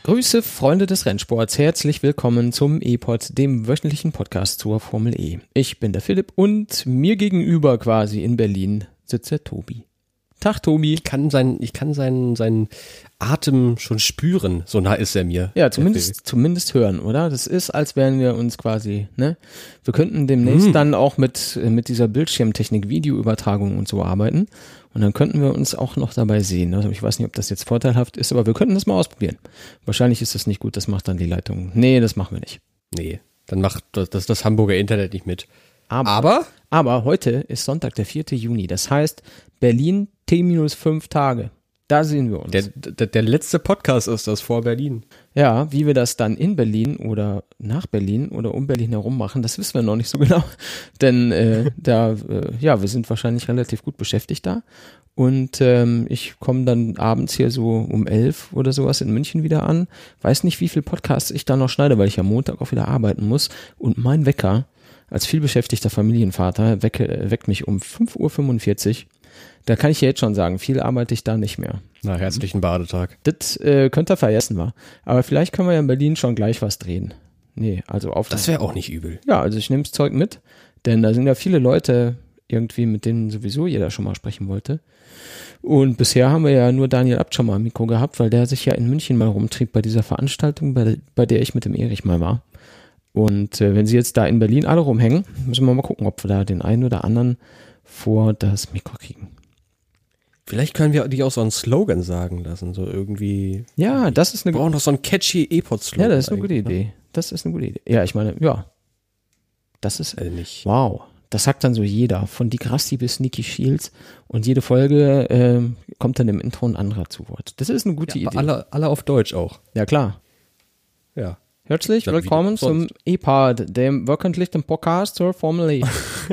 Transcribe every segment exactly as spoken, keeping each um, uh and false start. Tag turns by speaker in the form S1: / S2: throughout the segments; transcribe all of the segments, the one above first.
S1: Grüße, Freunde des Rennsports. Herzlich willkommen zum E-Pod, dem wöchentlichen Podcast zur Formel E. Ich bin der Philipp und mir gegenüber quasi in Berlin sitzt der Tobi. Tag, Tobi.
S2: Ich kann, sein, ich kann seinen, seinen Atem schon spüren, so nah ist er mir.
S1: Ja, zumindest, zumindest hören, oder? Das ist, als wären wir uns quasi, ne? Wir könnten demnächst hm. dann auch mit, mit dieser Bildschirmtechnik, Videoübertragung und so arbeiten. Und dann könnten wir uns auch noch dabei sehen. Also ich weiß nicht, ob das jetzt vorteilhaft ist, aber wir könnten das mal ausprobieren. Wahrscheinlich ist das nicht gut, das macht dann die Leitung. Nee, das machen wir nicht.
S2: Nee, dann macht das, das, das Hamburger Internet nicht mit.
S1: Aber, aber? Aber heute ist Sonntag, der vierte Juni. Das heißt, Berlin T minus fünf Tage. Da sehen wir uns.
S2: Der, der, der letzte Podcast ist das vor Berlin.
S1: Ja, wie wir das dann in Berlin oder nach Berlin oder um Berlin herum machen, das wissen wir noch nicht so genau. Denn äh, da, äh, ja, wir sind wahrscheinlich relativ gut beschäftigt da. Und ähm, ich komme dann abends hier so um elf oder sowas in München wieder an. Weiß nicht, wie viel Podcasts ich da noch schneide, weil ich am Montag auch wieder arbeiten muss. Und mein Wecker als vielbeschäftigter Familienvater wecke, weckt mich um fünf Uhr fünfundvierzig. Da kann ich jetzt schon sagen, viel arbeite ich da nicht mehr.
S2: Na, herzlichen Badetag.
S1: Das äh, könnt ihr vergessen, war. Aber vielleicht können wir ja in Berlin schon gleich was drehen. Nee, also auf.
S2: Das wäre auch nicht übel.
S1: Ja, also ich nehme das Zeug mit, denn da sind ja viele Leute irgendwie, mit denen sowieso jeder schon mal sprechen wollte. Und bisher haben wir ja nur Daniel Abt schon mal am Mikro gehabt, weil der sich ja in München mal rumtrieb bei dieser Veranstaltung, bei, bei der ich mit dem Erich mal war. Und äh, wenn sie jetzt da in Berlin alle rumhängen, müssen wir mal gucken, ob wir da den einen oder anderen vor das Mikro kriegen.
S2: Vielleicht können wir die auch so einen Slogan sagen lassen, so irgendwie.
S1: Ja, das ist eine.
S2: Wir brauchen doch so einen catchy E-Pod-Slogan.
S1: Ja, das ist eine gute Idee. Das ist eine gute Idee. Ja, ich meine, ja. Das ist.
S2: Also nicht.
S1: Wow. Das sagt dann so jeder. Von Dick Rusty bis Nikki Shields. Und jede Folge äh, kommt dann im Intro ein anderer zu Wort. Das ist eine gute
S2: ja,
S1: Idee.
S2: Alle, alle auf Deutsch auch.
S1: Ja, klar.
S2: Ja.
S1: Herzlich willkommen zum E-Pod, dem wöchentlichen Podcast zur Formel E.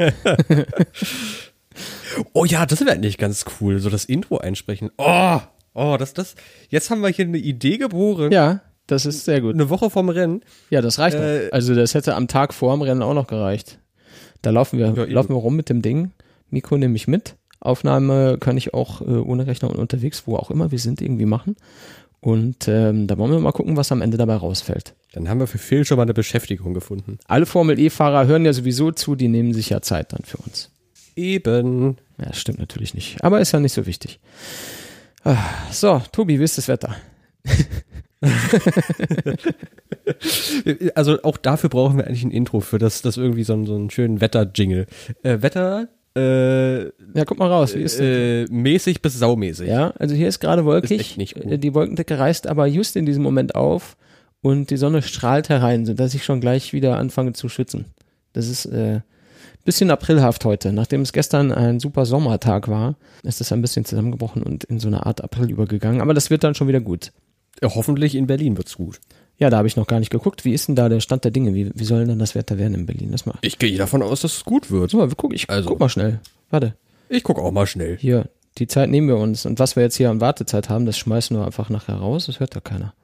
S2: Oh ja, das wäre nicht ganz cool, so das Intro einsprechen. Oh, oh, das, das, jetzt haben wir hier eine Idee geboren.
S1: Ja, das ist sehr gut.
S2: Eine Woche vorm Rennen.
S1: Ja, das reicht äh, noch. Also das hätte am Tag vor dem Rennen auch noch gereicht. Da laufen wir, ja, laufen wir rum mit dem Ding. Mikro nehme ich mit. Aufnahme kann ich auch äh, ohne Rechner und unterwegs, wo auch immer wir sind, irgendwie machen. Und ähm, da wollen wir mal gucken, was am Ende dabei rausfällt.
S2: Dann haben wir für Phil schon mal eine Beschäftigung gefunden.
S1: Alle Formel-E-Fahrer hören ja sowieso zu, die nehmen sich ja Zeit dann für uns.
S2: Eben.
S1: Ja, das stimmt natürlich nicht. Aber ist ja nicht so wichtig. So, Tobi, wie ist das Wetter?
S2: Also auch dafür brauchen wir eigentlich ein Intro, für das, das irgendwie so einen, so einen schönen Wetter-Jingle. Äh, Wetter, äh,
S1: ja, guck mal raus, wie ist das?
S2: Äh, mäßig bis saumäßig.
S1: Ja, also hier ist gerade wolkig.
S2: Ist echt nicht gut.
S1: Die Wolkendecke reißt aber just in diesem Moment auf und die Sonne strahlt herein, sodass ich schon gleich wieder anfange zu schwitzen. Das ist äh, bisschen aprilhaft heute. Nachdem es gestern ein super Sommertag war, ist es ein bisschen zusammengebrochen und in so eine Art April übergegangen. Aber das wird dann schon wieder gut.
S2: Ja, hoffentlich in Berlin wird's gut.
S1: Ja, da habe ich noch gar nicht geguckt. Wie ist denn da der Stand der Dinge? Wie, wie soll denn das Wetter werden in Berlin? Das mal.
S2: Ich gehe davon aus, dass es gut wird.
S1: So, wir gucken, ich also, guck mal schnell. Warte.
S2: Ich guck auch mal schnell.
S1: Hier, die Zeit nehmen wir uns. Und was wir jetzt hier an Wartezeit haben, das schmeißen wir einfach nachher raus. Das hört doch keiner.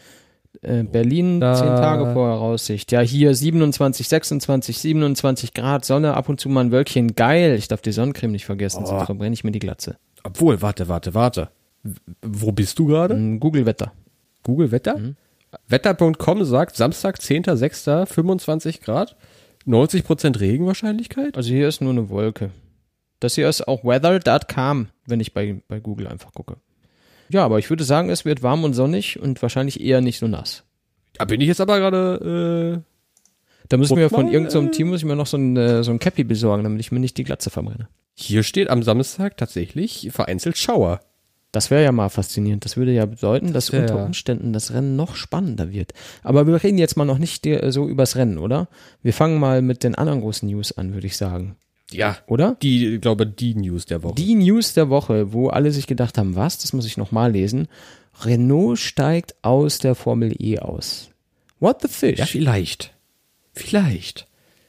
S1: Äh, Berlin,
S2: da.
S1: zehn Tage Voraussicht. Ja, hier siebenundzwanzig, sechsundzwanzig, siebenundzwanzig Grad, Sonne, ab und zu mal ein Wölkchen. Geil. Ich darf die Sonnencreme nicht vergessen, oh. Sonst verbrenne ich mir die Glatze.
S2: Obwohl, warte, warte, warte. Wo bist du gerade?
S1: Google Wetter.
S2: Google Wetter? Mhm. Wetter Punkt com sagt Samstag, zehnter sechster, fünfundzwanzig Grad, neunzig Prozent Regenwahrscheinlichkeit.
S1: Also hier ist nur eine Wolke. Das hier ist auch weather Punkt com, wenn ich bei, bei Google einfach gucke. Ja, aber ich würde sagen, es wird warm und sonnig und wahrscheinlich eher nicht so nass.
S2: Da bin ich jetzt aber gerade, äh...
S1: Da müssen wir von irgendeinem so Team muss ich mir noch so ein, äh, so ein Cappy besorgen, damit ich mir nicht die Glatze verbrenne.
S2: Hier steht am Samstag tatsächlich vereinzelt Schauer.
S1: Das wäre ja mal faszinierend. Das würde ja bedeuten,
S2: das
S1: dass unter Umständen das Rennen noch spannender wird. Aber wir reden jetzt mal noch nicht so übers Rennen, oder? Wir fangen mal mit den anderen großen News an, würde ich sagen.
S2: Ja,
S1: oder?
S2: Die, ich glaube, die News der Woche.
S1: Die News der Woche, wo alle sich gedacht haben, was, das muss ich nochmal lesen. Renault steigt aus der Formel E aus. What the fish?
S2: Ja, vielleicht. Vielleicht.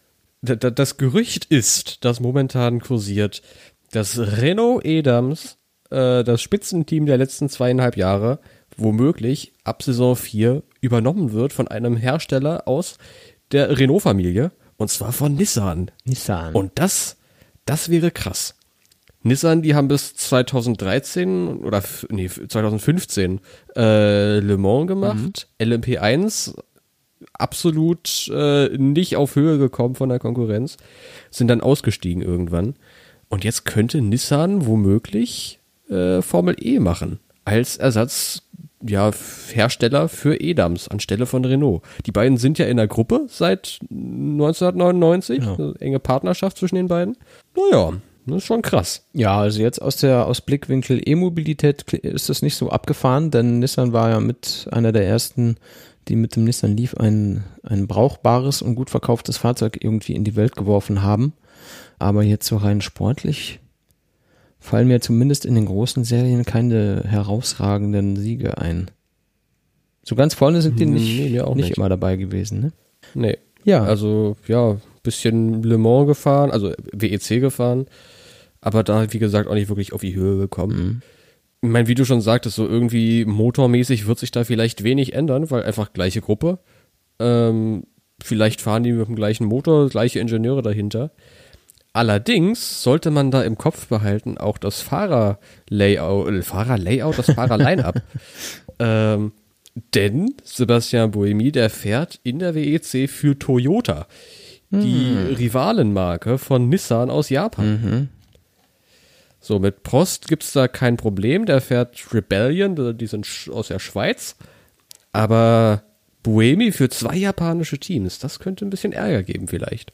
S2: Das Gerücht ist, das momentan kursiert, dass Renault Edams, äh, das Spitzenteam der letzten zweieinhalb Jahre, womöglich ab Saison vier übernommen wird von einem Hersteller aus der Renault-Familie. Und zwar von Nissan.
S1: Nissan.
S2: Und das, das wäre krass. Nissan, die haben bis zweitausenddreizehn oder nee, zweitausendfünfzehn äh, Le Mans gemacht, mhm. L M P eins absolut äh, nicht auf Höhe gekommen von der Konkurrenz, sind dann ausgestiegen irgendwann. Und jetzt könnte Nissan womöglich äh, Formel E machen, als Ersatz, ja, Hersteller für Edams anstelle von Renault. Die beiden sind ja in der Gruppe seit neunzehnhundertneunundneunzig, ja. Eine enge Partnerschaft zwischen den beiden. Naja, das ist schon krass.
S1: Ja, also jetzt aus der aus Blickwinkel E-Mobilität ist das nicht so abgefahren, denn Nissan war ja mit einer der ersten, die mit dem Nissan Leaf ein, ein brauchbares und gut verkauftes Fahrzeug irgendwie in die Welt geworfen haben. Aber jetzt so rein sportlich fallen mir zumindest in den großen Serien keine herausragenden Siege ein. So ganz vorne sind die nicht,
S2: nee, auch
S1: nicht,
S2: nicht
S1: immer dabei gewesen, ne?
S2: Nee.
S1: Ja.
S2: Also, ja, bisschen Le Mans gefahren, also W E C gefahren, aber da, wie gesagt, auch nicht wirklich auf die Höhe gekommen. Mhm. Ich meine, wie du schon sagtest, so irgendwie motormäßig wird sich da vielleicht wenig ändern, weil einfach gleiche Gruppe. Ähm, vielleicht fahren die mit dem gleichen Motor, gleiche Ingenieure dahinter. Allerdings sollte man da im Kopf behalten, auch das Fahrerlayout, äh, Fahrerlayout, das Fahrerline-up. ähm, denn Sebastian Buemi, der fährt in der W E C für Toyota, die hm. Rivalenmarke von Nissan aus Japan. Mhm. So, mit Prost gibt's da kein Problem, der fährt Rebellion, die sind aus der Schweiz, aber Buemi für zwei japanische Teams, das könnte ein bisschen Ärger geben vielleicht.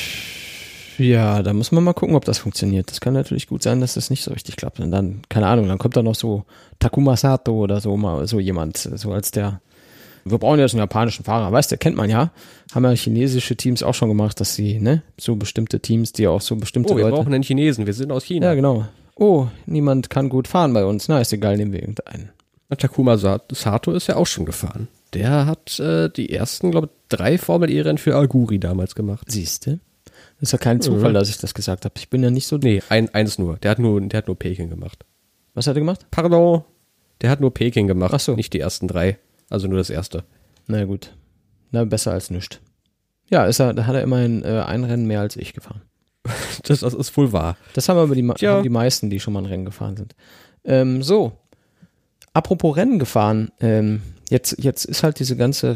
S1: Ja, da muss man mal gucken, ob das funktioniert. Das kann natürlich gut sein, dass das nicht so richtig klappt. Und dann, keine Ahnung, dann kommt da noch so Takuma Sato oder so mal so jemand, so als der, wir brauchen jetzt einen japanischen Fahrer, weißt du, kennt man ja. Haben ja chinesische Teams auch schon gemacht, dass sie, ne, so bestimmte Teams, die auch so bestimmte
S2: Oh, wir
S1: Leute,
S2: brauchen einen Chinesen, wir sind aus China.
S1: Ja, genau. Oh, niemand kann gut fahren bei uns. Na, ist egal, nehmen wir irgendeinen.
S2: Takuma Sato ist ja auch schon gefahren. Der hat äh, die ersten, glaube ich, drei Formel-E-Rennen für Aguri damals gemacht.
S1: Siehste? Das ist ja kein Zufall, mhm. dass ich das gesagt habe. Ich bin ja nicht so...
S2: Nee, ein, eins nur. Der hat nur, der hat nur Peking gemacht.
S1: Was hat er gemacht?
S2: Pardon. Der hat nur Peking gemacht.
S1: Ach so.
S2: Nicht die ersten drei. Also nur das erste.
S1: Na gut. Na, besser als nichts. Ja, ist er, da hat er immerhin äh, ein Rennen mehr als ich gefahren.
S2: das, das ist wohl wahr.
S1: Das haben aber die, haben die meisten, die schon mal ein Rennen gefahren sind. Ähm, so. Apropos Rennen gefahren. Ähm, Jetzt, jetzt ist halt diese ganze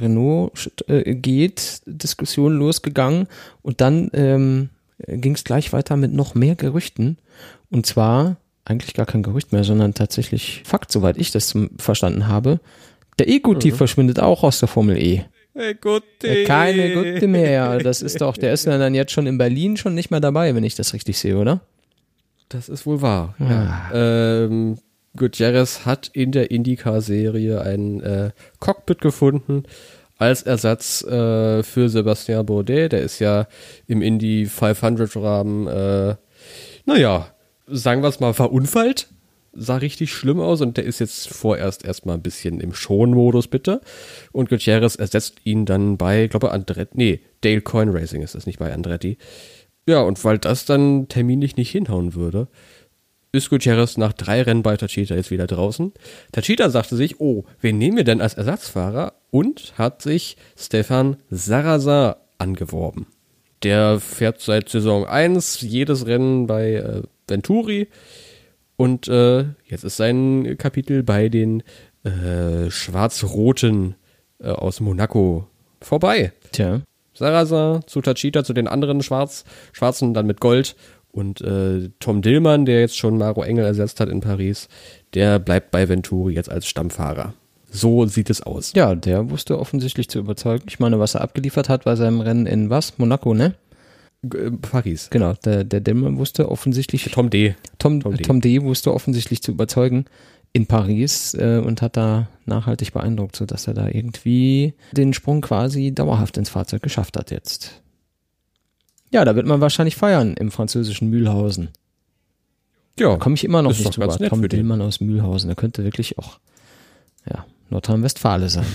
S1: Renault-Geht-Diskussion losgegangen und dann ähm, ging es gleich weiter mit noch mehr Gerüchten. Und zwar eigentlich gar kein Gerücht mehr, sondern tatsächlich Fakt, soweit ich das zum, verstanden habe. Der E-Guti mhm. verschwindet auch aus der Formel E.
S2: Hey, Guti.
S1: Keine Guti mehr. Das ist doch, der ist dann jetzt schon in Berlin schon nicht mehr dabei, wenn ich das richtig sehe, oder?
S2: Das ist wohl wahr.
S1: Ja.
S2: Ja. Ähm, Gutierrez hat in der IndyCar-Serie ein äh, Cockpit gefunden als Ersatz äh, für Sébastien Bourdais. Der ist ja im Indy fünfhundert-Rahmen, äh, naja, sagen wir es mal, verunfallt. Sah richtig schlimm aus und der ist jetzt vorerst erstmal ein bisschen im Schonmodus, bitte. Und Gutierrez ersetzt ihn dann bei, glaube ich, Andretti, nee, Dale Coyne Racing ist das, nicht bei Andretti. Ja, und weil das dann terminlich nicht hinhauen würde, ist Gutierrez nach drei Rennen bei Techeetah jetzt wieder draußen. Techeetah sagte sich, oh, wen nehmen wir denn als Ersatzfahrer? Und hat sich Stefan Sarrazin angeworben. Der fährt seit Saison eins jedes Rennen bei äh, Venturi und äh, jetzt ist sein Kapitel bei den äh, Schwarz-Roten äh, aus Monaco vorbei.
S1: Tja.
S2: Sarrazin zu Techeetah, zu den anderen Schwarz, Schwarzen dann mit Gold. Und äh, Tom Dillmann, der jetzt schon Maro Engel ersetzt hat in Paris, der bleibt bei Venturi jetzt als Stammfahrer. So sieht es aus.
S1: Ja, der wusste offensichtlich zu überzeugen. Ich meine, was er abgeliefert hat bei seinem Rennen in was? Monaco, ne?
S2: G- Paris.
S1: Genau, der, der Dillmann wusste offensichtlich...
S2: Tom D.
S1: Tom,
S2: Tom D.
S1: Tom D. wusste offensichtlich zu überzeugen in Paris äh, und hat da nachhaltig beeindruckt, sodass er da irgendwie den Sprung quasi dauerhaft ins Fahrzeug geschafft hat jetzt. Ja, da wird man wahrscheinlich feiern im französischen Mühlhausen.
S2: Ja.
S1: Da komme ich immer noch
S2: ist
S1: nicht
S2: doch ganz
S1: drüber.
S2: nett
S1: Tom
S2: für die.
S1: Dillmann aus Mühlhausen, der könnte wirklich auch ja, Nordrhein-Westfalen sein.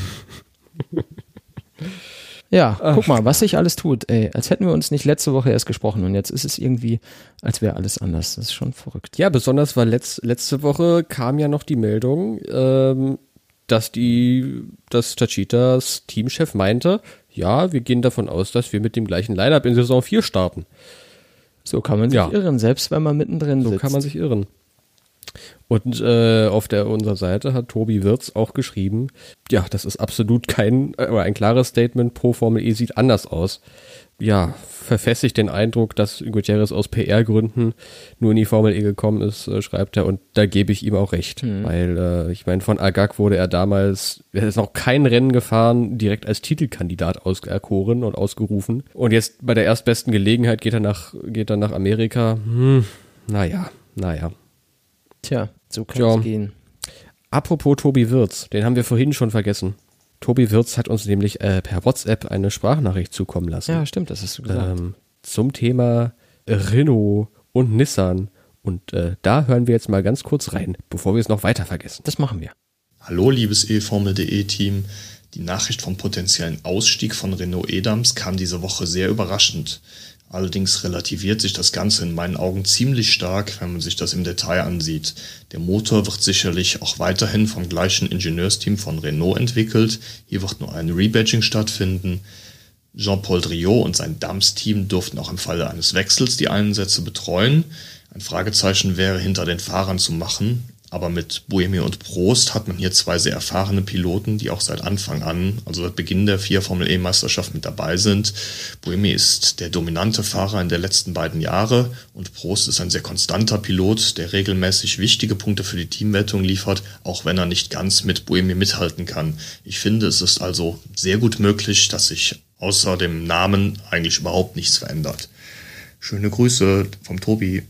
S1: Ja,
S2: Ach.
S1: guck mal, was sich alles tut. Ey, als hätten wir uns nicht letzte Woche erst gesprochen und jetzt ist es irgendwie, als wäre alles anders. Das ist schon verrückt.
S2: Ja, besonders weil letz, letzte Woche kam ja noch die Meldung, ähm, dass die, dass Techeetahs Teamchef meinte, ja, wir gehen davon aus, dass wir mit dem gleichen Line-Up in Saison vier starten.
S1: So kann man sich
S2: Ja.
S1: irren, selbst wenn man mittendrin
S2: So
S1: sitzt.
S2: kann man sich irren. Und äh, auf der unserer Seite hat Tobi Wirz auch geschrieben, ja, das ist absolut kein, äh, ein klares Statement, Pro Formel E sieht anders aus. Ja, verfestigt den Eindruck, dass Gutierrez aus P R-Gründen nur in die Formel E gekommen ist, äh, schreibt er, und da gebe ich ihm auch recht. Mhm. Weil, äh, ich meine, von Agag wurde er damals, er ist noch kein Rennen gefahren, direkt als Titelkandidat auserkoren und ausgerufen. Und jetzt bei der erstbesten Gelegenheit geht er nach, geht er nach Amerika. Hm, naja, naja.
S1: Tja, so kann
S2: Ja.
S1: es gehen.
S2: Apropos Tobi Wirz, den haben wir vorhin schon vergessen. Tobi Wirz hat uns nämlich äh, per WhatsApp eine Sprachnachricht zukommen lassen.
S1: Ja, stimmt, das hast du gesagt.
S2: Ähm, zum Thema Renault und Nissan. Und äh, da hören wir jetzt mal ganz kurz rein, bevor wir es noch weiter vergessen.
S1: Das machen wir.
S3: Hallo liebes e Formel punkt de Team. Die Nachricht vom potenziellen Ausstieg von Renault Edams kam diese Woche sehr überraschend. Allerdings relativiert sich das Ganze in meinen Augen ziemlich stark, wenn man sich das im Detail ansieht. Der Motor wird sicherlich auch weiterhin vom gleichen Ingenieursteam von Renault entwickelt. Hier wird nur ein Rebadging stattfinden. Jean-Paul Driot und sein Dams-Team durften auch im Falle eines Wechsels die Einsätze betreuen. Ein Fragezeichen wäre hinter den Fahrern zu machen. Aber mit Buemi und Prost hat man hier zwei sehr erfahrene Piloten, die auch seit Anfang an, also seit Beginn der vier Formel-E-Meisterschaft mit dabei sind. Buemi ist der dominante Fahrer in der letzten beiden Jahre und Prost ist ein sehr konstanter Pilot, der regelmäßig wichtige Punkte für die Teamwertung liefert, auch wenn er nicht ganz mit Buemi mithalten kann. Ich finde, es ist also sehr gut möglich, dass sich außer dem Namen eigentlich überhaupt nichts verändert. Schöne Grüße vom Tobi.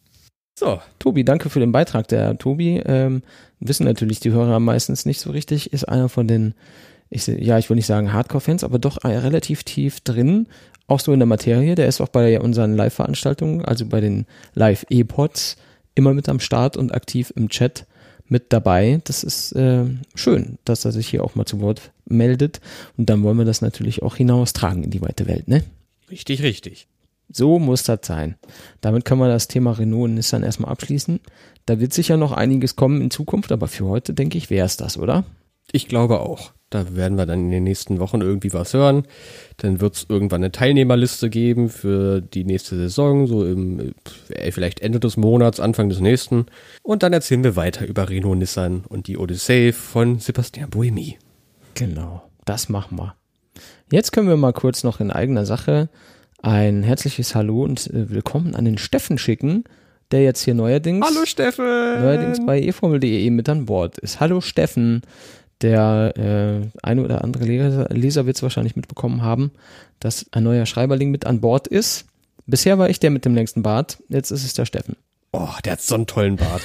S1: So, Tobi, danke für den Beitrag. Der Tobi, ähm, wissen natürlich die Hörer meistens nicht so richtig, ist einer von den, ich, ja, ich will nicht sagen Hardcore-Fans, aber doch relativ tief drin, auch so in der Materie. Der ist auch bei unseren Live-Veranstaltungen, also bei den Live-E-Pods, immer mit am Start und aktiv im Chat mit dabei. Das ist äh, schön, dass er sich hier auch mal zu Wort meldet. Und dann wollen wir das natürlich auch hinaustragen in die weite Welt, ne?
S2: Richtig, richtig.
S1: So muss das sein. Damit können wir das Thema Renault und Nissan erstmal abschließen. Da wird sicher noch einiges kommen in Zukunft, aber für heute, denke ich, wäre es das, oder?
S2: Ich glaube auch. Da werden wir dann in den nächsten Wochen irgendwie was hören. Dann wird es irgendwann eine Teilnehmerliste geben für die nächste Saison, so im äh, vielleicht Ende des Monats, Anfang des nächsten. Und dann erzählen wir weiter über Renault, Nissan und die Odyssee von Sebastian Buemi.
S1: Genau, das machen wir. Jetzt können wir mal kurz noch in eigener Sache ein herzliches Hallo und äh, Willkommen an den Steffen schicken, der jetzt hier neuerdings,
S2: Hallo Steffen!
S1: neuerdings bei e Formel punkt de mit an Bord ist. Hallo Steffen, der äh, eine oder andere Leser, Leser wird es wahrscheinlich mitbekommen haben, dass ein neuer Schreiberling mit an Bord ist. Bisher war ich der mit dem längsten Bart, jetzt ist es der Steffen.
S2: Oh, der hat so einen tollen Bart.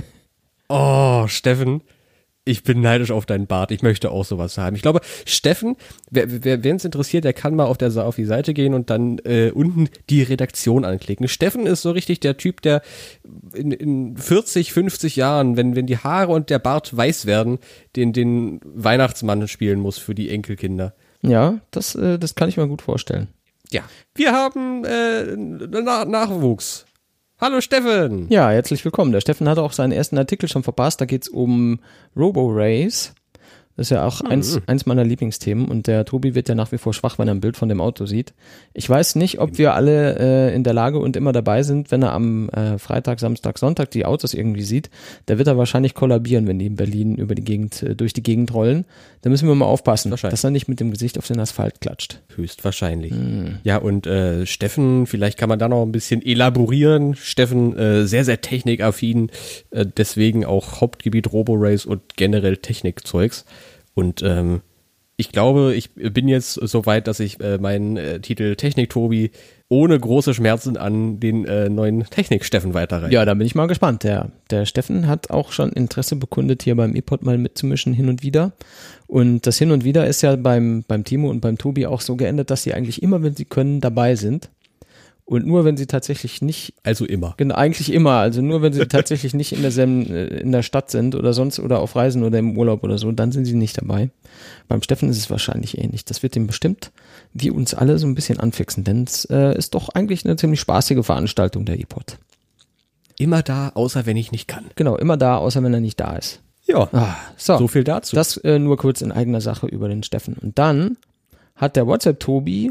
S2: Oh, Steffen. Ich bin neidisch auf deinen Bart. Ich möchte auch sowas haben. Ich glaube, Steffen, wer, wer, wen es interessiert, der kann mal auf, der, auf die Seite gehen und dann äh, unten die Redaktion anklicken. Steffen ist so richtig der Typ, der in, in vierzig, fünfzig Jahren, wenn, wenn die Haare und der Bart weiß werden, den, den Weihnachtsmann spielen muss für die Enkelkinder.
S1: Ja, das, äh, das kann ich mir gut vorstellen.
S2: Ja. Wir haben äh, Na- Nachwuchs. Hallo Steffen!
S1: Ja, herzlich willkommen. Der Steffen hatte auch seinen ersten Artikel schon verpasst. Da geht's um Robo-Race. Das ist ja auch mhm. eins, eins meiner Lieblingsthemen. Und der Tobi wird ja nach wie vor schwach, wenn er ein Bild von dem Auto sieht. Ich weiß nicht, ob wir alle äh, in der Lage und immer dabei sind, wenn er am äh, Freitag, Samstag, Sonntag die Autos irgendwie sieht. Da wird er wahrscheinlich kollabieren, wenn die in Berlin über die Gegend, äh, durch die Gegend rollen. Da müssen wir mal aufpassen, dass er nicht mit dem Gesicht auf den Asphalt klatscht.
S2: Höchstwahrscheinlich.
S1: Mhm.
S2: Ja, und äh, Steffen, vielleicht kann man da noch ein bisschen elaborieren. Steffen, äh, sehr, sehr technikaffin, äh, deswegen auch Hauptgebiet Robo-Race und generell Technikzeugs. Und ähm, ich glaube, ich bin jetzt so weit, dass ich äh, meinen äh, Titel Technik-Tobi ohne große Schmerzen an den äh, neuen Technik-Steffen weiterreiche.
S1: Ja, da bin ich mal gespannt. Der, der Steffen hat auch schon Interesse bekundet, hier beim E-Pod mal mitzumischen hin und wieder. Und das Hin und Wieder ist ja beim, beim Timo und beim Tobi auch so geändert, dass sie eigentlich immer, wenn sie können, dabei sind. Und nur wenn sie tatsächlich nicht,
S2: also immer.
S1: Genau, eigentlich immer, also nur wenn sie tatsächlich nicht in derselben, in der Stadt sind oder sonst oder auf Reisen oder im Urlaub oder so, dann sind sie nicht dabei. Beim Steffen ist es wahrscheinlich ähnlich. Das wird ihm bestimmt, wie uns alle, so ein bisschen anfixen, denn es äh, ist doch eigentlich eine ziemlich spaßige Veranstaltung, der E-Pod.
S2: Immer da, außer wenn ich nicht kann.
S1: Genau, immer da, außer wenn er nicht da ist.
S2: Ja,
S1: ah, so.
S2: so viel dazu.
S1: Das äh, nur kurz in eigener Sache über den Steffen. Und dann hat der WhatsApp-Tobi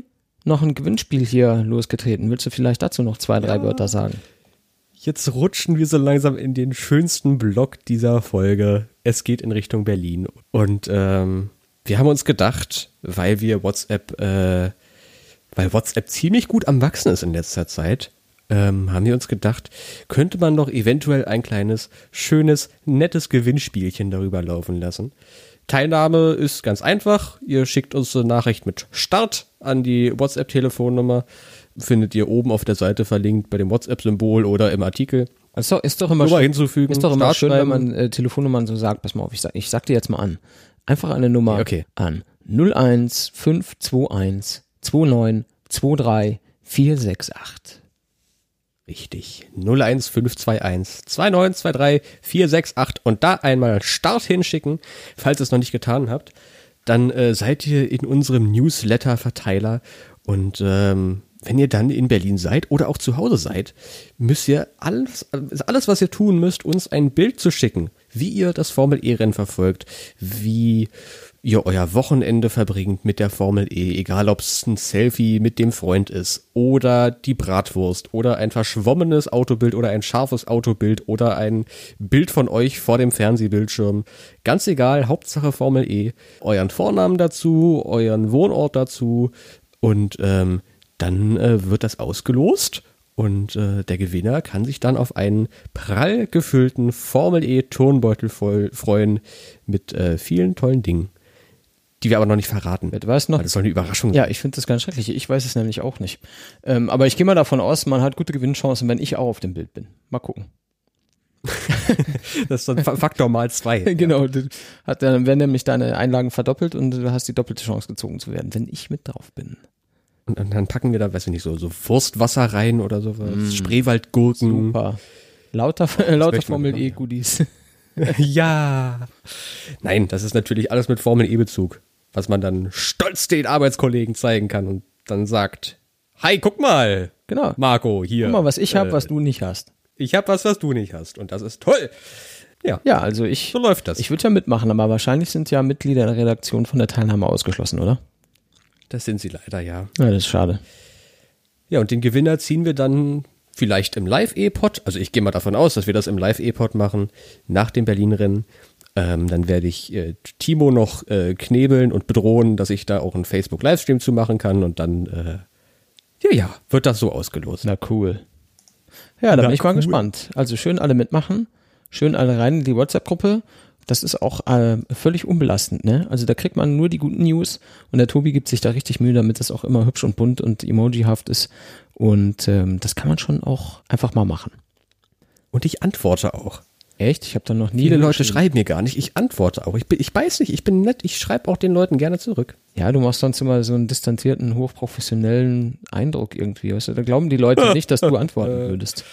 S1: noch ein Gewinnspiel hier losgetreten. Willst du vielleicht dazu noch zwei, drei ja. Wörter sagen?
S2: Jetzt rutschen wir so langsam in den schönsten Block dieser Folge. Es geht in Richtung Berlin. Und ähm, wir haben uns gedacht, weil wir WhatsApp, äh, weil WhatsApp ziemlich gut am Wachsen ist in letzter Zeit, ähm, haben wir uns gedacht, könnte man doch eventuell ein kleines, schönes, nettes Gewinnspielchen darüber laufen lassen. Teilnahme ist ganz einfach. Ihr schickt uns eine Nachricht mit Start an die WhatsApp-Telefonnummer. Findet ihr oben auf der Seite verlinkt bei dem WhatsApp-Symbol oder im Artikel.
S1: Also ist doch immer
S2: Nummer
S1: schön,
S2: hinzufügen,
S1: ist doch immer schön, wenn
S2: schreiben.
S1: man äh, Telefonnummern so sagt. Pass mal auf, ich sag, ich sag dir jetzt mal an. Einfach eine Nummer
S2: okay.
S1: an null eins fünf zwei eins zwei neun zwei drei vier sechs acht.
S2: Richtig. null eins fünf zwei eins zwei neun zwei drei vier sechs acht und da einmal Start hinschicken, falls ihr es noch nicht getan habt. Dann äh, seid ihr in unserem Newsletter-Verteiler und ähm, wenn ihr dann in Berlin seid oder auch zu Hause seid, müsst ihr alles, alles, was ihr tun müsst, uns ein Bild zu schicken, wie ihr das Formel-E-Rennen verfolgt, wie ihr euer Wochenende verbringt mit der Formel E, egal ob es ein Selfie mit dem Freund ist oder die Bratwurst oder ein verschwommenes Autobild oder ein scharfes Autobild oder ein Bild von euch vor dem Fernsehbildschirm. Ganz egal, Hauptsache Formel E. Euren Vornamen dazu, euren Wohnort dazu und ähm, dann äh, wird das ausgelost und äh, der Gewinner kann sich dann auf einen prall gefüllten Formel-E-Turnbeutel voll freuen mit äh, vielen tollen Dingen, die wir aber noch nicht verraten.
S1: Du weißt noch,
S2: das soll eine Überraschung sein.
S1: Ja, ich finde das ganz schrecklich. Ich weiß es nämlich auch nicht. Ähm, aber ich gehe mal davon aus, man hat gute Gewinnchancen, wenn ich auch auf dem Bild bin. Mal gucken.
S2: Das ist dann Faktor mal zwei.
S1: Genau, hat, dann werden nämlich deine Einlagen verdoppelt und du hast die doppelte Chance gezogen zu werden, wenn ich mit drauf bin.
S2: Und, und dann packen wir da, weiß ich nicht, so, so Wurstwasser rein oder sowas. Mm. Spreewaldgurken.
S1: Super. Lauter, äh, lauter Formel-E-Goodies.
S2: Ja. Nein, das ist natürlich alles mit Formel-E-Bezug, was man dann stolz den Arbeitskollegen zeigen kann und dann sagt, hi, guck mal,
S1: genau.
S2: Marco, hier.
S1: Guck mal, was ich habe,
S2: äh,
S1: was du nicht hast.
S2: Ich habe was, was du nicht hast und das ist toll. Ja,
S1: ja, also ich,
S2: so läuft das.
S1: Ich würde ja mitmachen, aber wahrscheinlich sind ja Mitglieder der Redaktion von der Teilnahme ausgeschlossen, oder?
S2: Das sind sie leider, ja.
S1: Ja, das ist schade.
S2: Ja, und den Gewinner ziehen wir dann vielleicht im Live-E-Pod, also ich gehe mal davon aus, dass wir das im Live-E-Pod machen, nach dem Berlin-Rennen. Ähm, dann werde ich äh, Timo noch äh, knebeln und bedrohen, dass ich da auch einen Facebook-Livestream zu machen kann und dann, äh, ja, ja, wird das so ausgelost.
S1: Na cool. Ja, da
S2: Na
S1: bin ich mal
S2: cool.
S1: gespannt. Also schön alle mitmachen, schön alle rein in die WhatsApp-Gruppe. Das ist auch äh, völlig unbelastend, ne? Also da kriegt man nur die guten News und der Tobi gibt sich da richtig Mühe, damit das auch immer hübsch und bunt und emojihaft ist und ähm, das kann man schon auch einfach mal machen.
S2: Und ich antworte auch.
S1: Echt? Ich habe da noch nie...
S2: Viele Leute schreiben mir gar nicht, ich antworte auch. Ich, bin, ich weiß nicht, ich bin nett, ich schreibe auch den Leuten gerne zurück.
S1: Ja, du machst sonst immer so einen distanzierten, hochprofessionellen Eindruck irgendwie. Weißt du? Da glauben die Leute nicht, dass du antworten würdest.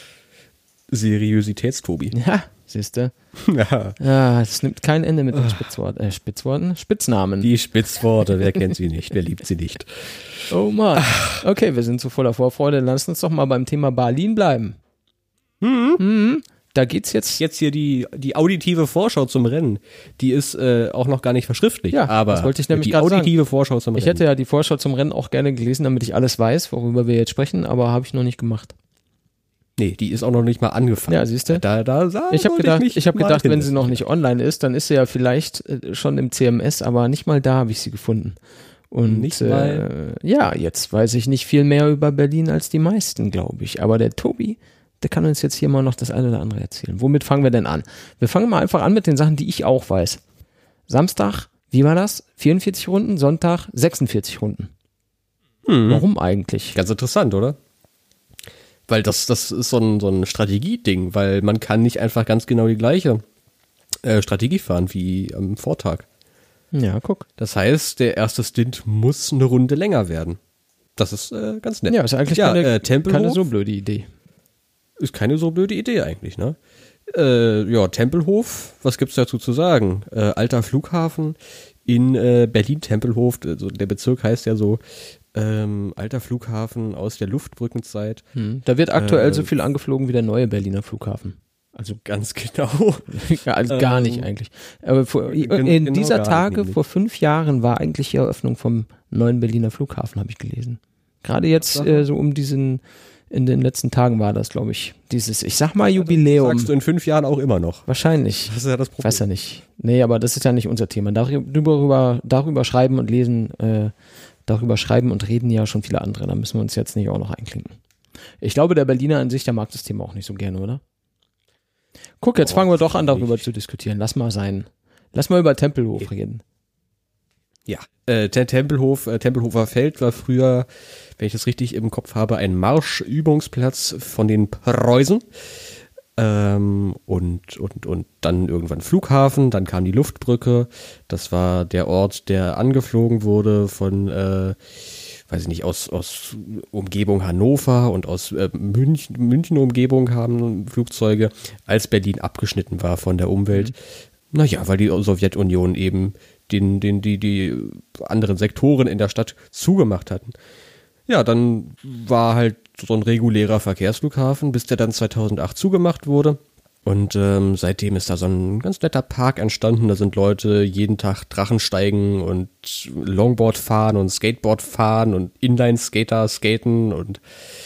S2: Seriositätstobi.
S1: Ja, siehst du.
S2: Ja.
S1: Ja, es nimmt kein Ende mit den Spitzworten, äh, Spitzworten, Spitznamen.
S2: Die Spitzworte, wer kennt sie nicht, wer liebt sie nicht.
S1: Oh Mann. Okay, wir sind so voller Vorfreude. Lass uns doch mal beim Thema Berlin bleiben.
S2: Mhm.
S1: Mhm. Da geht's jetzt.
S2: Jetzt hier die, die auditive Vorschau zum Rennen. Die ist äh, auch noch gar nicht verschriftlicht.
S1: Ja,
S2: aber
S1: das wollte ich nämlich
S2: die
S1: gerade
S2: auditive
S1: sagen.
S2: Vorschau zum
S1: Ich
S2: Rennen.
S1: hätte ja die Vorschau zum Rennen auch gerne gelesen, damit ich alles weiß, worüber wir jetzt sprechen, aber habe ich noch nicht gemacht.
S2: Nee, die ist auch noch nicht mal angefangen.
S1: Ja, siehst du?
S2: Da, da, da
S1: Ich habe gedacht, ich, ich hab gedacht wenn sie noch
S2: hin.
S1: nicht online ist, dann ist sie ja vielleicht äh, schon im C M S, aber nicht mal da habe ich sie gefunden. Und
S2: Nicht
S1: äh,
S2: mal?
S1: ja, jetzt weiß ich nicht viel mehr über Berlin als die meisten, glaube ich. Aber der Tobi, der kann uns jetzt hier mal noch das eine oder andere erzählen. Womit fangen wir denn an? Wir fangen mal einfach an mit den Sachen, die ich auch weiß. Samstag, wie war das? vierundvierzig Runden, Sonntag sechsundvierzig Runden.
S2: Hm.
S1: Warum eigentlich?
S2: Ganz interessant, oder? Weil das, das ist so ein, so ein Strategieding, weil man kann nicht einfach ganz genau die gleiche äh, Strategie fahren wie am Vortag.
S1: Ja, guck.
S2: Das heißt, der erste Stint muss eine Runde länger werden. Das ist äh, ganz nett.
S1: Ja, ist eigentlich
S2: ja,
S1: keine,
S2: äh, Tempelhof
S1: keine so blöde Idee.
S2: Ist keine so blöde Idee eigentlich, ne? Äh, ja, Tempelhof, was gibt's dazu zu sagen? Äh, alter Flughafen in äh, Berlin-Tempelhof, also der Bezirk heißt ja so, ähm, alter Flughafen aus der Luftbrückenzeit.
S1: Hm. Da wird aktuell
S2: Äh,
S1: so viel angeflogen wie der neue Berliner Flughafen. Also
S2: Ganz genau.
S1: ja, also gar
S2: Ähm,
S1: nicht eigentlich. Aber vor, in
S2: genau
S1: dieser
S2: gar
S1: Tage
S2: nicht.
S1: vor fünf Jahren war eigentlich die Eröffnung vom neuen Berliner Flughafen, habe ich gelesen. Gerade jetzt äh, so um diesen, in den letzten Tagen war das, glaube ich, dieses, ich sag mal Jubiläum.
S2: Das sagst du in fünf Jahren auch immer noch.
S1: Wahrscheinlich.
S2: Das ist ja das Problem.
S1: Weiß ja nicht. Nee, aber das ist ja nicht unser Thema. Darüber, darüber schreiben und lesen, äh, darüber schreiben und reden ja schon viele andere. Da müssen wir uns jetzt nicht auch noch einklinken. Ich glaube, der Berliner an sich, der mag das Thema auch nicht so gerne, oder? Guck, jetzt oh, fangen wir doch an, darüber nicht. zu diskutieren. Lass mal sein. Lass mal über Tempelhof okay. reden.
S2: Ja, äh, der Tempelhof, äh, Tempelhofer Feld war früher, wenn ich das richtig im Kopf habe, ein Marschübungsplatz von den Preußen. Ähm, und, und, und dann irgendwann Flughafen, dann kam die Luftbrücke. Das war der Ort, der angeflogen wurde von, äh, weiß ich nicht, aus, aus Umgebung Hannover und aus äh, München, München-Umgebung haben Flugzeuge, als Berlin abgeschnitten war von der Umwelt. Mhm. Naja, weil die Sowjetunion eben den, den, die, die anderen Sektoren in der Stadt zugemacht hatten. Ja, dann war halt so ein regulärer Verkehrsflughafen, bis der dann zweitausendacht zugemacht wurde. Und ähm, seitdem ist da so ein ganz netter Park entstanden. Da sind Leute jeden Tag Drachen steigen und Longboard fahren und Skateboard fahren und Inline-Skater skaten und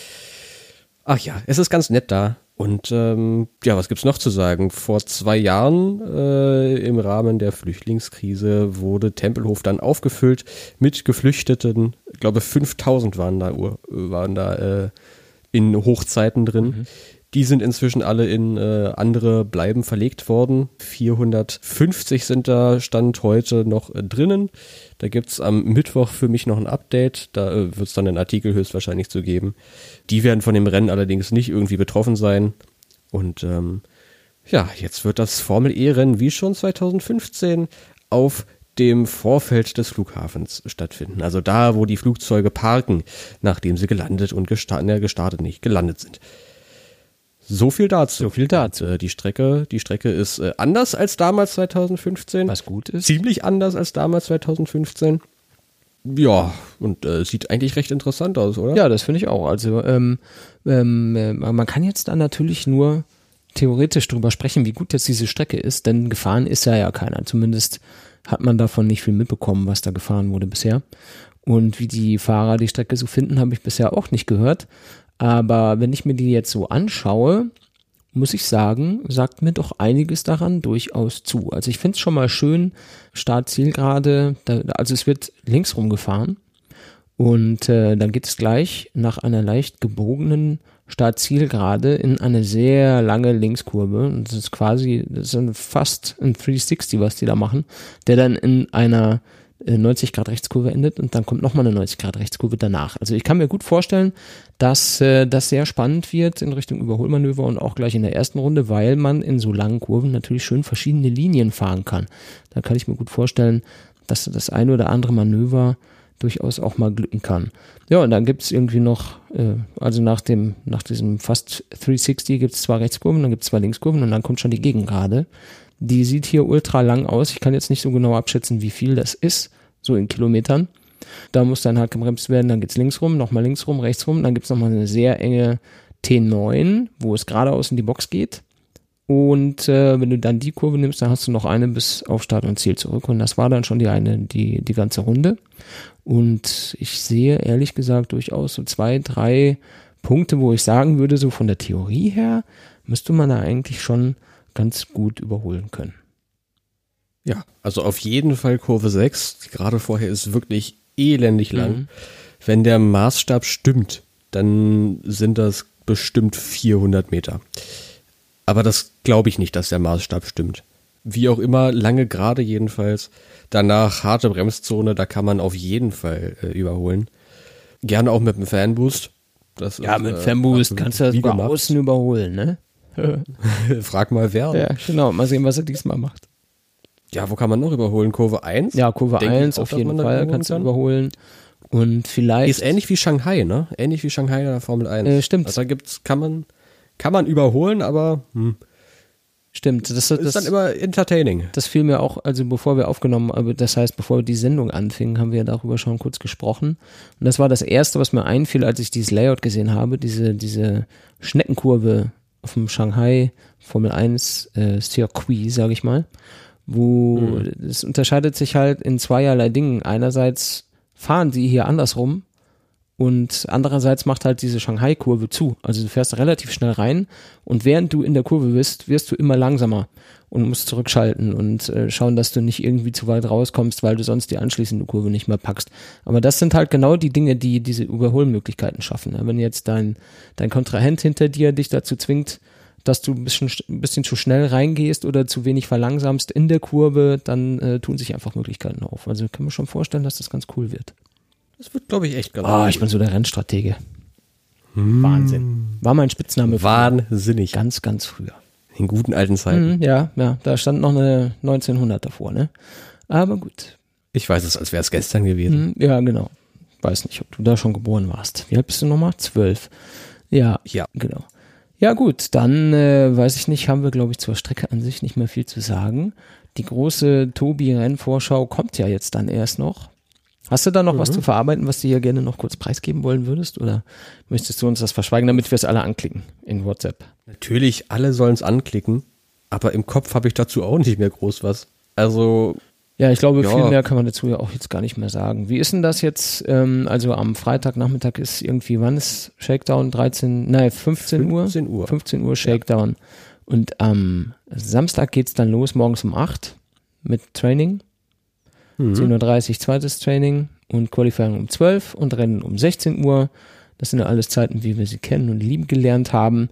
S2: ach ja, es ist ganz nett da. Und ähm, ja, was gibt's noch zu sagen? Vor zwei Jahren äh, im Rahmen der Flüchtlingskrise wurde Tempelhof dann aufgefüllt mit Geflüchteten. Ich glaube, fünftausend waren da, waren da äh, in Hochzeiten drin. Mhm. Die sind inzwischen alle in äh, andere Bleiben verlegt worden. vierhundertfünfzig sind da Stand heute noch äh, drinnen. Da gibt's am Mittwoch für mich noch ein Update. Da äh, wird's dann einen Artikel höchstwahrscheinlich zu geben. Die werden von dem Rennen allerdings nicht irgendwie betroffen sein. Und ähm, ja, jetzt wird das Formel-E-Rennen wie schon zweitausendfünfzehn auf dem Vorfeld des Flughafens stattfinden. Also da, wo die Flugzeuge parken, nachdem sie gelandet und gestartet, ne, gestartet nicht, gelandet sind. So viel dazu.
S1: So viel dazu.
S2: Und, äh, die Strecke, die Strecke ist äh, anders als damals zweitausendfünfzehn.
S1: Was gut ist.
S2: Ziemlich anders als damals zweitausendfünfzehn. Ja, und äh, sieht eigentlich recht interessant aus, oder?
S1: Ja, das finde ich auch. Also ähm, ähm, man kann jetzt da natürlich nur theoretisch drüber sprechen, wie gut jetzt diese Strecke ist, denn gefahren ist ja ja keiner. Zumindest hat man davon nicht viel mitbekommen, was da gefahren wurde bisher. Und wie die Fahrer die Strecke so finden, habe ich bisher auch nicht gehört. Aber wenn ich mir die jetzt so anschaue, muss ich sagen, sagt mir doch einiges daran durchaus zu. Also ich finde es schon mal schön, Start-Zielgerade, da, also es wird links rumgefahren und äh, dann geht es gleich nach einer leicht gebogenen Start-Zielgerade in eine sehr lange Linkskurve. Und das ist quasi, das ist fast ein dreihundertsechzig, was die da machen, der dann in einer neunzig Grad Rechtskurve endet und dann kommt nochmal eine neunzig Grad Rechtskurve danach. Also ich kann mir gut vorstellen, dass äh, das sehr spannend wird in Richtung Überholmanöver und auch gleich in der ersten Runde, weil man in so langen Kurven natürlich schön verschiedene Linien fahren kann. Da kann ich mir gut vorstellen, dass das eine oder andere Manöver durchaus auch mal glücken kann. Ja, und dann gibt's irgendwie noch, äh, also nach dem, nach diesem fast dreihundertsechzig gibt's zwei Rechtskurven, dann gibt's zwei Linkskurven und dann kommt schon die Gegengerade. Die sieht hier ultra lang aus. Ich kann jetzt nicht so genau abschätzen, wie viel das ist, so in Kilometern. Da muss dann halt gebremst werden, dann geht's links rum, nochmal links rum, rechts rum. Dann gibt's nochmal eine sehr enge T neun, wo es geradeaus in die Box geht. Und äh, wenn du dann die Kurve nimmst, dann hast du noch eine bis auf Start und Ziel zurück. Und das war dann schon die eine, die, die ganze Runde. Und ich sehe ehrlich gesagt durchaus so zwei, drei Punkte, wo ich sagen würde, so von der Theorie her, müsste man da eigentlich schon ganz gut überholen können.
S2: Ja, also auf jeden Fall Kurve sechs, gerade vorher ist wirklich elendig lang. Mhm. Wenn der Maßstab stimmt, dann sind das bestimmt vierhundert Meter. Aber das glaube ich nicht, dass der Maßstab stimmt. Wie auch immer, lange Gerade jedenfalls. Danach harte Bremszone, da kann man auf jeden Fall äh, überholen. Gerne auch mit dem Fanboost. Das
S1: ja,
S2: ist,
S1: mit
S2: äh,
S1: Fanboost kannst du das bei außen überholen, ne?
S2: Frag mal wer.
S1: Ja, genau. Mal sehen, was er diesmal macht.
S2: Ja, wo kann man noch überholen? Kurve eins?
S1: Ja, Kurve eins auf jeden Fall kannst du überholen. Und vielleicht...
S2: Ist ähnlich wie Shanghai, ne? Ähnlich wie Shanghai in der Formel eins.
S1: Äh, stimmt.
S2: Also da gibt's, kann man, kann man überholen, aber... Hm.
S1: Stimmt. Das, das
S2: ist dann immer entertaining.
S1: Das fiel mir auch, also bevor wir aufgenommen, aber das heißt, bevor die Sendung anfing, haben wir darüber schon kurz gesprochen. Und das war das Erste, was mir einfiel, als ich dieses Layout gesehen habe, diese, diese Schneckenkurve auf dem Shanghai Formel eins äh, Circuit, sage ich mal, wo mhm. es unterscheidet sich halt in zweierlei Dingen. Einerseits fahren sie hier andersrum Und andererseits macht halt diese Shanghai-Kurve zu. Also du fährst relativ schnell rein und während du in der Kurve bist, wirst du immer langsamer und musst zurückschalten und äh, schauen, dass du nicht irgendwie zu weit rauskommst, weil du sonst die anschließende Kurve nicht mehr packst. Aber das sind halt genau die Dinge, die diese Überholmöglichkeiten schaffen. Wenn jetzt dein, dein Kontrahent hinter dir dich dazu zwingt, dass du ein bisschen, ein bisschen zu schnell reingehst oder zu wenig verlangsamst in der Kurve, dann äh, tun sich einfach Möglichkeiten auf. Also kann man schon vorstellen, dass das ganz cool wird.
S2: Das wird, glaube ich, echt ganz
S1: Ah,
S2: cool.
S1: ich bin so der Rennstratege.
S2: Hm.
S1: Wahnsinn. War mein Spitzname früher.
S2: Wahnsinnig.
S1: Ganz, ganz früher.
S2: In guten alten Zeiten.
S1: Mhm, ja, ja, da stand noch eine neunzehnhundert davor, ne? Aber gut.
S2: Ich weiß es, als wäre es gestern gewesen.
S1: Mhm, ja, genau. Weiß nicht, ob du da schon geboren warst. Wie alt bist du nochmal? Zwölf. Ja,
S2: Ja.
S1: genau. Ja gut, dann äh, weiß ich nicht, haben wir, glaube ich, zur Strecke an sich nicht mehr viel zu sagen. Die große Tobi-Rennvorschau kommt ja jetzt dann erst noch. Hast du da noch
S2: Mhm.
S1: was zu verarbeiten, was du hier gerne noch kurz preisgeben wollen würdest? Oder möchtest du uns das verschweigen, damit wir es alle anklicken in WhatsApp?
S2: Natürlich, alle sollen es anklicken, aber im Kopf habe ich dazu auch nicht mehr groß was. Also,
S1: Ja, ich glaube,
S2: Ja.
S1: viel mehr kann man dazu ja auch jetzt gar nicht mehr sagen. Wie ist denn das jetzt? Ähm, also am Freitagnachmittag ist irgendwie, wann ist Shakedown? dreizehn, nein, fünfzehn Uhr?
S2: fünfzehn Uhr.
S1: fünfzehn Uhr Shakedown. Und am Samstag geht's dann los, morgens um acht mit Training.
S2: Mhm.
S1: zehn Uhr dreißig zweites Training und Qualifying um zwölf und Rennen um sechzehn Uhr. Das sind ja alles Zeiten, wie wir sie kennen und lieben gelernt haben.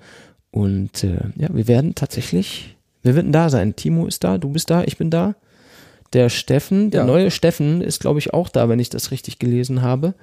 S1: Und äh, ja, wir werden tatsächlich, wir werden da sein. Timo ist da, du bist da, ich bin da. Der Steffen, der
S2: Ja.
S1: neue Steffen ist, glaube ich, auch da, wenn ich das richtig gelesen habe.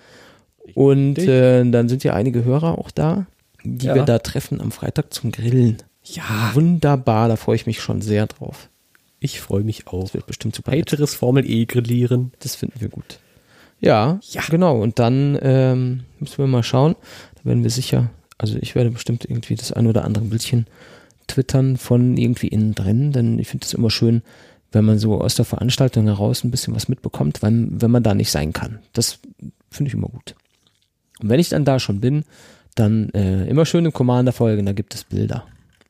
S1: Und
S2: Richtig.
S1: äh, dann sind ja einige Hörer auch da, die
S2: Ja.
S1: wir da treffen am Freitag zum Grillen.
S2: Ja,
S1: Wunderbar, da freue ich mich schon sehr drauf.
S2: ich freue mich auch.
S1: Das wird bestimmt super. nett.
S2: Weiteres Formel-E-Grillieren.
S1: Das finden wir gut. Ja,
S2: Ja.
S1: genau. Und dann ähm, müssen wir mal schauen. Da werden wir sicher, also ich werde bestimmt irgendwie das ein oder andere Bildchen twittern von irgendwie innen drin, denn ich finde es immer schön, wenn man so aus der Veranstaltung heraus ein bisschen was mitbekommt, wenn, wenn man da nicht sein kann. Das finde ich immer gut. Und wenn ich dann da schon bin, dann äh, immer schön im Commander folgen, da gibt es Bilder.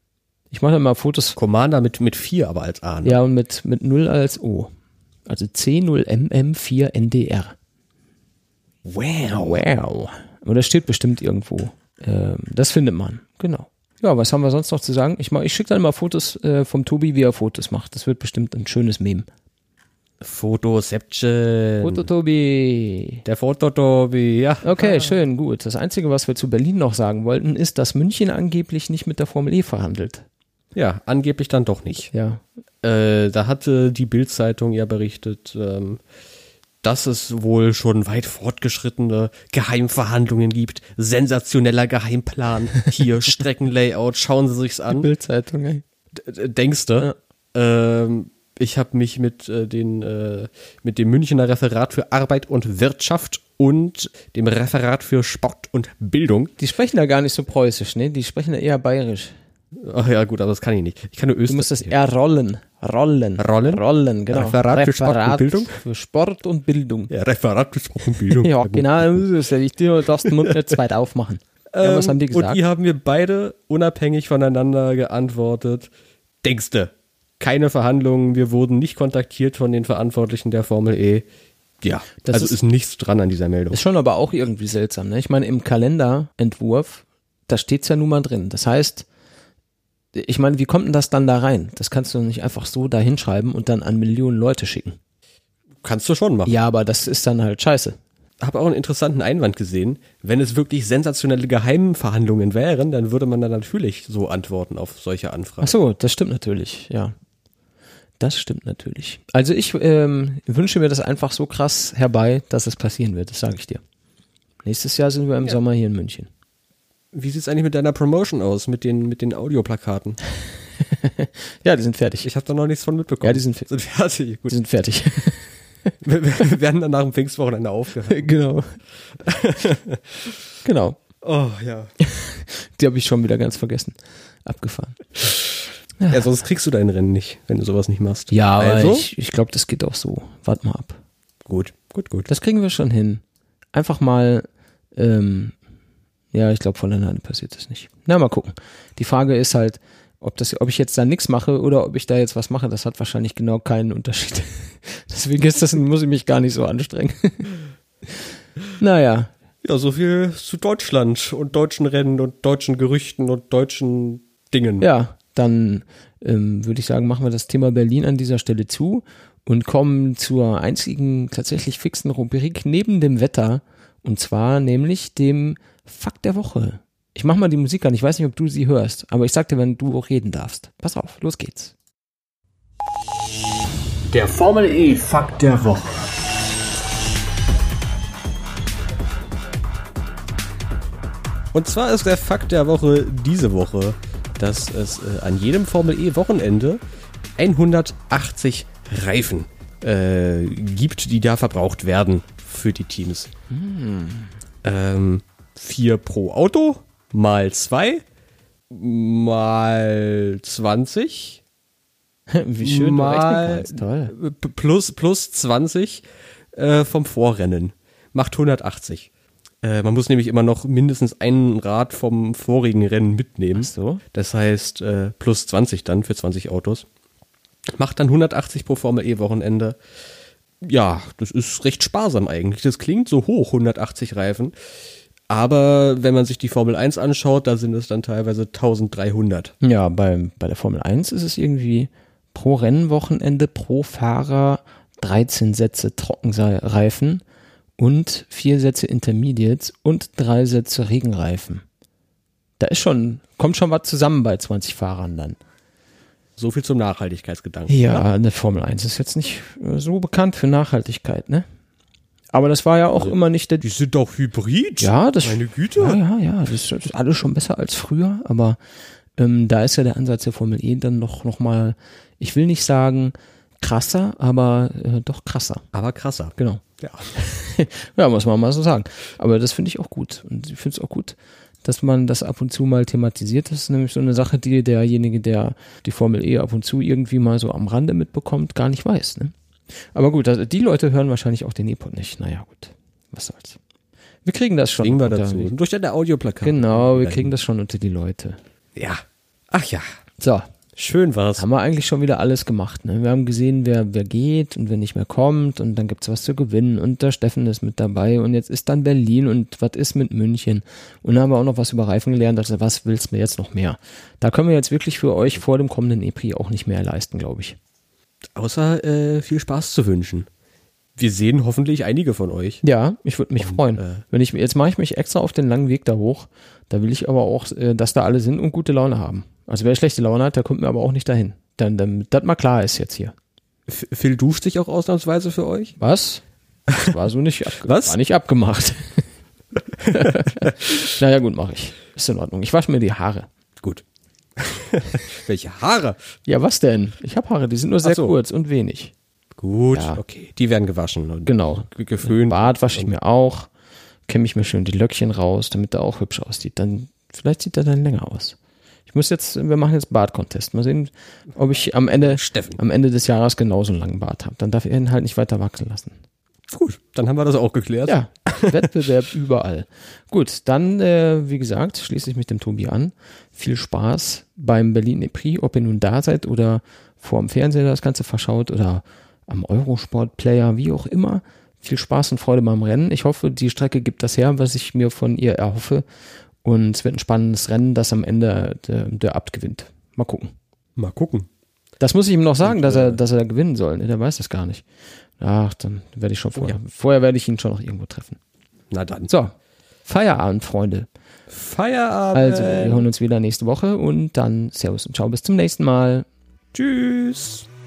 S1: Ich mache dann mal Fotos.
S2: Commander mit, mit vier, aber als A. Ne?
S1: Ja, und mit, mit null als O. Also C null M M vier N D R.
S2: Wow.
S1: Wow. Aber das steht bestimmt irgendwo. Ähm, das findet man. Genau. Ja, was haben wir sonst noch zu sagen? Ich, mach- ich schicke dann mal Fotos äh, vom Tobi, wie er Fotos macht. Das wird bestimmt ein schönes Meme.
S2: Fotoception.
S1: Foto Tobi.
S2: Der Fototobi, ja.
S1: Okay, schön, gut. Das Einzige, was wir zu Berlin noch sagen wollten, ist, dass München angeblich nicht mit der Formel E verhandelt.
S2: Ja, angeblich dann doch nicht.
S1: Ja.
S2: Äh, da hatte die Bild-Zeitung ja berichtet, ähm, dass es wohl schon weit fortgeschrittene Geheimverhandlungen gibt. Sensationeller Geheimplan. Hier Streckenlayout, schauen Sie sich's an.
S1: Bildzeitung, ey.
S2: D- Denkst du? Ähm, ich habe mich mit äh, den äh, mit dem Münchner Referat für Arbeit und Wirtschaft und dem Referat für Sport und Bildung.
S1: Die sprechen da gar nicht so preußisch, ne? Die sprechen da eher bayerisch.
S2: Ach ja, gut, aber das kann ich nicht. Ich kann nur
S1: Du
S2: Österreich.
S1: musst das eher rollen. Rollen.
S2: Rollen?
S1: Rollen, genau.
S2: Referat für Sport und Bildung?
S1: Für Sport und Bildung.
S2: Ja, Referat für Sport und Bildung.
S1: Ja,
S2: gut.
S1: genau, das ist ja wichtig. Du darfst den Mund nicht zu weit aufmachen. Ja, was
S2: Ähm,
S1: haben die gesagt?
S2: Und die haben mir beide unabhängig voneinander geantwortet. Denkste, keine Verhandlungen, wir wurden nicht kontaktiert von den Verantwortlichen der Formel E. Ja,
S1: Das
S2: also
S1: ist-
S2: ist, nichts dran an dieser Meldung.
S1: Ist schon aber auch irgendwie seltsam, ne? Ich meine, im Kalenderentwurf, da steht's ja nun mal drin. Das heißt, ich meine, wie kommt denn das dann da rein? Das kannst du nicht einfach so da hinschreiben und dann an Millionen Leute schicken.
S2: Kannst du schon machen.
S1: Ja, aber das ist dann halt scheiße.
S2: Habe auch einen interessanten Einwand gesehen. Wenn es wirklich sensationelle Geheimverhandlungen wären, dann würde man dann natürlich so antworten auf solche Anfragen.
S1: Ach so, das stimmt natürlich, ja. Das stimmt natürlich. Also ich ähm, wünsche mir das einfach so krass herbei, dass es passieren wird, das sage ich dir. Nächstes Jahr sind wir im
S2: Ja.
S1: Sommer hier in München.
S2: Wie sieht's eigentlich mit deiner Promotion aus, mit den, mit den Audioplakaten?
S1: Ja, die sind fertig.
S2: Ich habe da noch nichts von mitbekommen.
S1: Ja, die sind,
S2: sind fertig.
S1: die
S2: Gut.
S1: sind fertig.
S2: Wir, wir werden dann nach dem Pfingstwochenende aufgehört.
S1: Genau. Genau.
S2: Oh, ja.
S1: Die habe ich schon wieder ganz vergessen. Abgefahren.
S2: Ja, sonst kriegst du dein Rennen nicht, wenn du sowas nicht machst.
S1: Ja, aber
S2: also?
S1: ich, ich glaube, das geht auch so. Wart mal ab.
S2: Gut, gut, gut.
S1: Das kriegen wir schon hin. Einfach mal, ähm, ja, ich glaube, von alleine passiert das nicht. Na, mal gucken. Die Frage ist halt, ob das, ob ich jetzt da nichts mache oder ob ich da jetzt was mache, das hat wahrscheinlich genau keinen Unterschied. Deswegen ist das, muss ich mich gar nicht so anstrengen. Naja,
S2: Ja, so viel zu Deutschland und deutschen Rennen und deutschen Gerüchten und deutschen Dingen.
S1: Ja, dann ähm, würde ich sagen, machen wir das Thema Berlin an dieser Stelle zu und kommen zur einzigen tatsächlich fixen Rubrik neben dem Wetter, und zwar nämlich dem Fakt der Woche. Ich mach mal die Musik an, ich weiß nicht, ob du sie hörst, aber ich sag dir, wenn du auch reden darfst. Pass auf, los geht's.
S4: Der Formel E Fakt der Woche.
S2: Und zwar ist der Fakt der Woche diese Woche, dass es äh, an jedem Formel E Wochenende hundertachtzig Reifen äh, gibt, die da verbraucht werden für die Teams. Hm. Ähm, vier pro Auto, mal zwei, mal zwanzig.
S1: Wie schön
S2: mal
S1: du toll.
S2: Plus, plus zwanzig äh, vom Vorrennen. Macht hundertachtzig. Äh, man muss nämlich immer noch mindestens ein Rad vom vorigen Rennen mitnehmen.
S1: Ach so.
S2: Das heißt äh, plus zwanzig dann für zwanzig Autos. Macht dann hundertachtzig pro Formel E Wochenende. Ja, das ist recht sparsam eigentlich. Das klingt so hoch, hundertachtzig Reifen. Aber wenn man sich die Formel eins anschaut, da sind es dann teilweise eintausenddreihundert.
S1: Ja, bei, bei der Formel eins ist es irgendwie pro Rennwochenende, pro Fahrer dreizehn Sätze Trockenreifen und vier Sätze Intermediates und drei Sätze Regenreifen. Da ist schon, kommt schon was zusammen bei zwanzig Fahrern dann.
S2: So viel zum Nachhaltigkeitsgedanken.
S1: Ja,
S2: oder?
S1: eine Formel eins ist jetzt nicht so bekannt für Nachhaltigkeit, ne? Aber das war ja auch
S2: also,
S1: immer nicht der...
S2: Die sind doch hybrid.
S1: Ja, das...
S2: Meine Güte.
S1: Ja, ja, ja. Das ist, das ist alles schon besser als früher, aber ähm, da ist ja der Ansatz der Formel E dann noch, noch mal, ich will nicht sagen krasser, aber äh, doch krasser.
S2: Aber krasser.
S1: Genau.
S2: Ja.
S1: Ja, muss man mal so sagen. Aber das finde ich auch gut. Und ich finde es auch gut, dass man das ab und zu mal thematisiert. Das ist nämlich so eine Sache, die derjenige, der die Formel E ab und zu irgendwie mal so am Rande mitbekommt, gar nicht weiß, ne? Aber gut, also die Leute hören wahrscheinlich auch den E-Pod nicht. Naja, gut, was soll's. Wir kriegen das schon.
S2: Kriegen wir dazu. Durch deine Audioplakate.
S1: Genau, wir kriegen das schon unter die Leute.
S2: Ja. Ach ja.
S1: So.
S2: Schön war's.
S1: Haben wir eigentlich schon wieder alles gemacht, ne? Wir haben gesehen, wer, wer geht und wer nicht mehr kommt und dann gibt's was zu gewinnen und der Steffen ist mit dabei und jetzt ist dann Berlin und was ist mit München und dann haben wir auch noch was über Reifen gelernt, also was willst du mir jetzt noch mehr? Da können wir jetzt wirklich für euch vor dem kommenden E-Prix auch nicht mehr leisten, glaube ich.
S2: Außer äh, viel Spaß zu wünschen. Wir sehen hoffentlich einige von euch.
S1: Ja, ich würde mich
S2: und,
S1: freuen.
S2: Äh,
S1: Wenn ich, jetzt mache ich mich extra auf den langen Weg da hoch. Da will ich aber auch, äh, dass da alle sind und gute Laune haben. Also wer schlechte Laune hat, der kommt mir aber auch nicht dahin. Dann, damit das mal klar ist jetzt hier.
S2: Phil duscht sich auch ausnahmsweise für euch?
S1: Was? Das war so nicht, abge-
S2: Was?
S1: War nicht abgemacht. Naja, gut, mache ich. Ist in Ordnung. Ich wasche mir die Haare.
S2: Gut. Welche Haare?
S1: Ja, was denn? Ich habe Haare, die sind nur sehr
S2: Ach so.
S1: kurz und wenig.
S2: Gut,
S1: Ja.
S2: okay. Die werden gewaschen und
S1: Genau.
S2: ge- geföhnt.
S1: Bart wasche ich mir auch. Kämme ich mir schön die Löckchen raus, damit er auch hübsch aussieht. Dann, vielleicht sieht er dann länger aus. Ich muss jetzt, wir machen jetzt Bart-Contest. Mal sehen, ob ich am Ende,
S2: Steffen.
S1: am Ende des Jahres genauso einen langen Bart habe. Dann darf er ihn halt nicht weiter wachsen lassen.
S2: Gut, dann haben wir das auch geklärt.
S1: Ja, Wettbewerb überall. Gut, dann, äh, wie gesagt, schließe ich mich dem Tobi an. Viel Spaß beim Berlin E-Prix, ob ihr nun da seid oder vor dem Fernseher das Ganze verschaut oder am Eurosport-Player, wie auch immer. Viel Spaß und Freude beim Rennen. Ich hoffe, die Strecke gibt das her, was ich mir von ihr erhoffe. Und es wird ein spannendes Rennen, das am Ende der, der Abt gewinnt. Mal gucken.
S2: Mal gucken.
S1: Das muss ich ihm noch sagen,
S2: Und,
S1: dass er,
S2: äh,
S1: dass er gewinnen soll. Ne, der weiß das gar nicht. Ach, dann werde ich schon vorher.
S2: Ja.
S1: Vorher werde ich ihn schon noch irgendwo treffen.
S2: Na dann.
S1: So, Feierabend, Freunde.
S2: Feierabend.
S1: Also, wir hören uns wieder nächste Woche und dann Servus und Ciao, bis zum nächsten Mal.
S2: Tschüss.